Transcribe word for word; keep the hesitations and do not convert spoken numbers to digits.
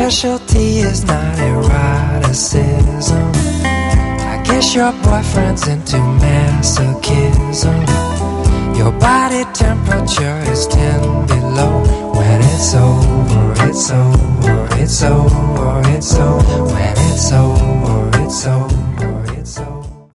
specialty is not eroticism. I guess your boyfriend's into masochism. Your body temperature is ten below. When it's over, it's over, it's over, it's over. When it's over, it's over.